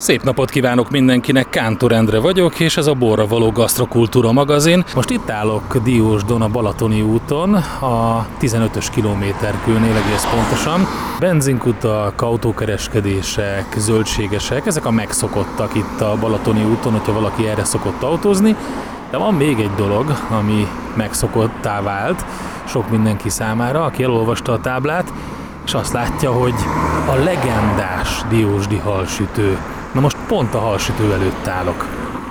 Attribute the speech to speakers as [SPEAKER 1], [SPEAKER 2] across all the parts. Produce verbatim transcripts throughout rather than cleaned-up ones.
[SPEAKER 1] Szép napot kívánok mindenkinek, Kántor Endre vagyok, és ez a Borra való gasztrokultúra magazin. Most itt állok Diósdon a Balatoni úton, a tizenötös kilométerkőnél egész pontosan. Benzinkutak, autókereskedések, zöldségesek, ezek a megszokottak itt a Balatoni úton, hogyha valaki erre szokott autózni. De van még egy dolog, ami megszokottá vált sok mindenki számára, aki elolvasta a táblát, és azt látja, hogy a legendás diósdi halsütő. Na most pont a halsütő előtt állok.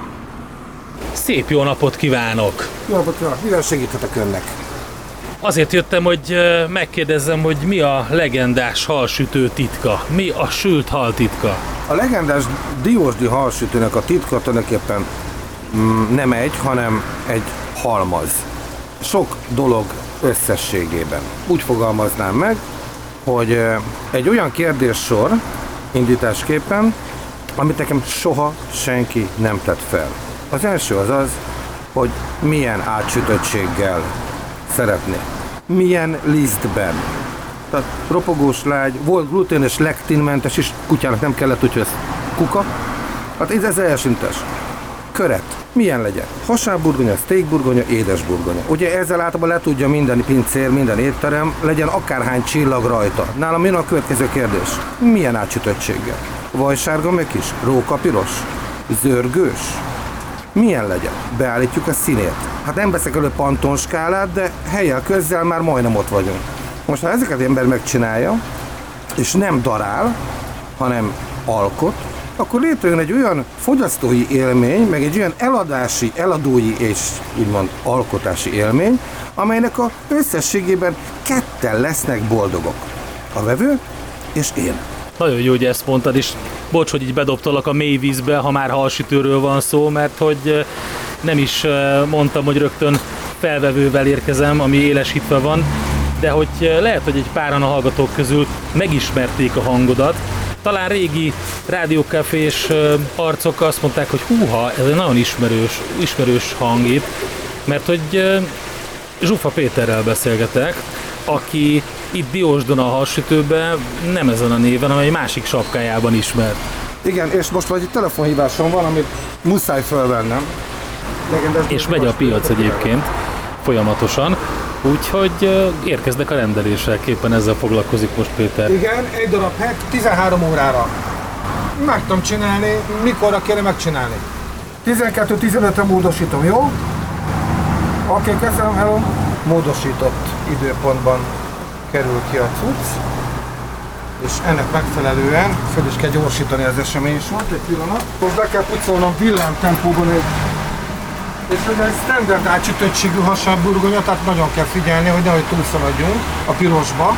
[SPEAKER 1] Szép jó napot kívánok!
[SPEAKER 2] Jó napot kívánok! Mivel segíthetek önnek?
[SPEAKER 1] Azért jöttem, hogy megkérdezzem, hogy mi a legendás halsütő titka? Mi a sült hal titka?
[SPEAKER 2] A legendás diósdi halsütőnek a titka tulajdonképpen mm, nem egy, hanem egy halmaz. Sok dolog összességében. Úgy fogalmaznám meg, hogy egy olyan kérdéssor indításképpen, amit nekem soha senki nem tett fel. Az első az az, hogy milyen átsütöttséggel szeretné. Milyen lisztben. Tehát ropogós lágy, volt gluténes, lektinmentes is, kutyának nem kellett, úgyhogy ez kuka. Hát ez az elsőntes. Köret. Milyen legyen? Hasábburgonya, steakburgonya, édesburgonya. Ugye ezzel általában le tudja minden pincér, minden étterem, legyen akárhány csillag rajta. Nálam jön a következő kérdés. Milyen átsütöttséggel? Vajsárga meg is? Rókapiros? Zörgős? Milyen legyen? Beállítjuk a színét. Hát nem veszek elő pantonskálát, de helyel közzel már majdnem ott vagyunk. Most ha ezeket ember megcsinálja, és nem darál, hanem alkot, akkor létrejön egy olyan fogyasztói élmény, meg egy olyan eladási, eladói és úgymond alkotási élmény, amelynek a összességében ketten lesznek boldogok. A vevő és én.
[SPEAKER 1] Nagyon jó, hogy ezt mondtad, és bocs, hogy így bedobtalak a mély vízbe, ha már halsütőről van szó, mert hogy nem is mondtam, hogy rögtön felvevővel érkezem, ami élesítve van, de hogy lehet, hogy egy páran a hallgatók közül megismerték a hangodat. Talán régi rádiókafés arcok azt mondták, hogy húha, ez egy nagyon ismerős, ismerős hang itt, mert hogy Zsufa Péterrel beszélgetek, aki itt Diósdon a halsütőben nem ezen a néven, hanem egy másik sapkájában ismert.
[SPEAKER 2] Igen, és most vagy egy telefonhívásom van, amit muszáj fölvennem.
[SPEAKER 1] Legendás és megy a piac egyébként folyamatosan, úgyhogy érkeznek a rendelések, éppen ezzel foglalkozik most Péter.
[SPEAKER 2] Igen, egy darab hely, tizenhárom órára. Meg tudom csinálni, mikorra kéne megcsinálni? tizenkettő tizenötre módosítom, jó? Oké, okay, köszönöm, hello. Módosított időpontban kerül ki a cucc, és ennek megfelelően fel is kell gyorsítani az eseménysort, egy pillanat. Most be kell pucolnom villámtempóban egy, és ez egy standard átsütöttségű hasábburgonya, tehát nagyon kell figyelni, hogy nehogy túlszaladjunk a pirosba.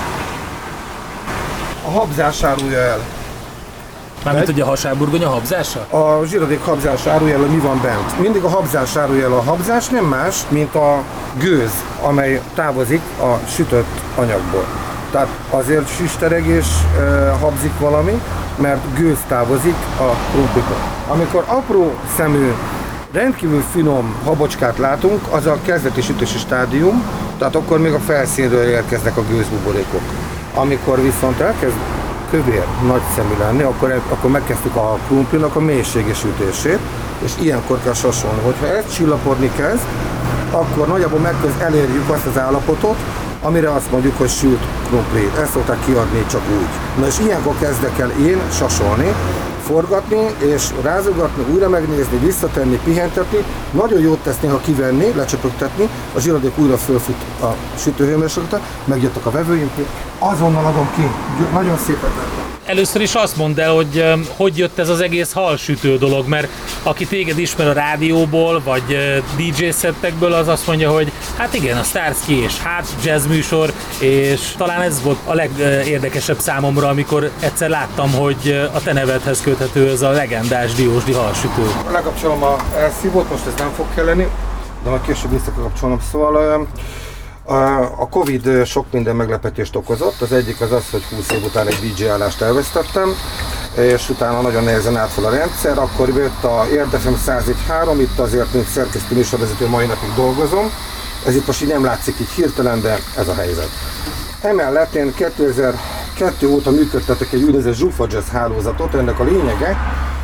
[SPEAKER 2] A habzás árulja el.
[SPEAKER 1] Mármint ugye a hasábburgonya habzása?
[SPEAKER 2] A zsíradék habzás árulja el, hogy mi van bent. Mindig a habzás árulja el. A habzás nem más, mint a gőz, amely távozik a sütött anyagból. Tehát azért süstereg és e, habzik valami, mert gőz távozik a krumplitól. Amikor apró szemű, rendkívül finom habocskát látunk, az a kezdeti sütési stádium, tehát akkor még a felszínről érkeznek a gőzbuborékok. Amikor viszont elkezd kövér, nagyszemű lenni, akkor, akkor megkezdtük a krumplinak a mélységes ütését, és ilyenkor kell sasolni. Hogyha ez csillapodni kezd, akkor nagyjából megköz elérjük azt az állapotot, amire azt mondjuk, hogy sült krumpli. Ezt szokták kiadni csak úgy. Na és ilyenkor kezdek el én sasolni, forgatni és rázogatni, újra megnézni, visszatenni, pihentetni. Nagyon jót tesz néha kivenni, lecsöpögtetni, a zsíradék újra fölfut a sütőhőmérsékletre, megjöttek a vevőim, azonnal adom ki. Nagyon szépen tettem.
[SPEAKER 1] Először is azt mondd el, hogy hogy jött ez az egész halsütő dolog, mert aki téged ismer a rádióból, vagy dé dzsé szettekből, az azt mondja, hogy hát igen, a Starsky és hát jazz műsor, és talán ez volt a legérdekesebb számomra, amikor egyszer láttam, hogy a te nevedhez köthető ez a legendás diósdi halsütő.
[SPEAKER 2] Lekapcsolom a elszívót, most ez nem fog kelleni, de majd később vissza kell kapcsolnom, szóval a Covid sok minden meglepetést okozott. Az egyik az az, hogy húsz év után egy dé dzsé állást elvesztettem, és utána nagyon nehezen állt fel a rendszer. Akkor jött a Érd ef em száz egy három, itt azért, mint szerkesztő műsorvezető mai napig dolgozom. Ez itt most így nem látszik így hirtelen, de ez a helyzet. Emellett én kétezer-kettő óta működtetek egy úgynevezett Zsufa Jazz hálózatot. Ennek a lényege,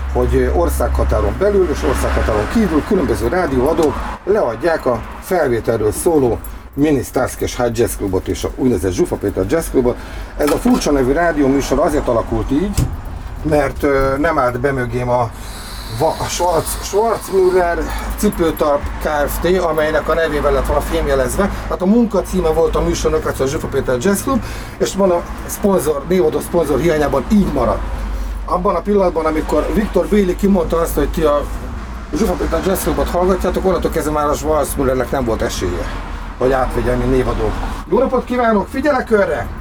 [SPEAKER 2] hogy országhatáron belül és országhatáron kívül különböző rádióadók leadják a felvételről szóló Mini Starsky és Hutch Jazz Clubot és a úgynevezett Zsufa Péter Jazz Clubot. Ez a furcsa nevű rádióműsor azért alakult így, mert ö, nem állt be mögém a, a Schwarz, Schwarzmüller Cipőtalp Kft., amelynek a nevével lett volna fémjelezve. Hát a munkacíme volt a műsornak, az a Zsufa Péter Jazz Club, és van a szponzor, névadó szponzor hiányában így maradt. Abban a pillanatban, amikor Viktor Béli kimondta azt, hogy ti a Zsufa Péter Jazz Clubot hallgatjátok, onnantól kezdve már a Schwarzmüllernek nem volt esélye, hogy átvegye, mint névadó. Jó napot kívánok, figyelek körre!